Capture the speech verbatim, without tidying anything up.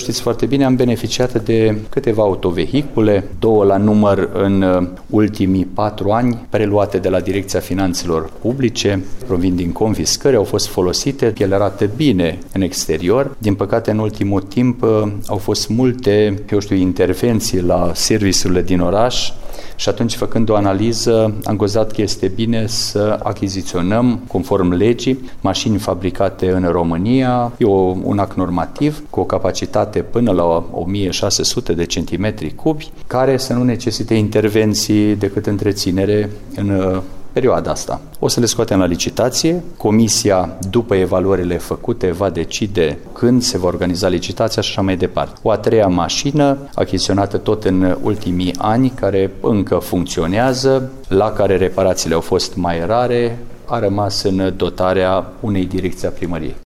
știți foarte bine, am beneficiat de câteva autovehicule, două la număr în ultimii patru ani, preluate de la Direcția Finanțelor Publice, provin din confiscări, au fost folosite, ele arată bine în exterior. Din păcate, în ultimul timp au fost multe, eu știu, intervenții la serviciurile din oraș și atunci, făcând o analiză, am găsit că este bine să achiziționăm, conform legii, mașini fabricate în România, e o, un act normativ cu o capacitate până la o mie șase sute de centimetri cubi, care să nu necesite intervenții decât întreținere în perioada asta. O să le scoatem la licitație. Comisia, după evaluările făcute, va decide când se va organiza licitația și așa mai departe. O a treia mașină, achiziționată tot în ultimii ani, care încă funcționează, la care reparațiile au fost mai rare, a rămas în dotarea unei direcții a primăriei.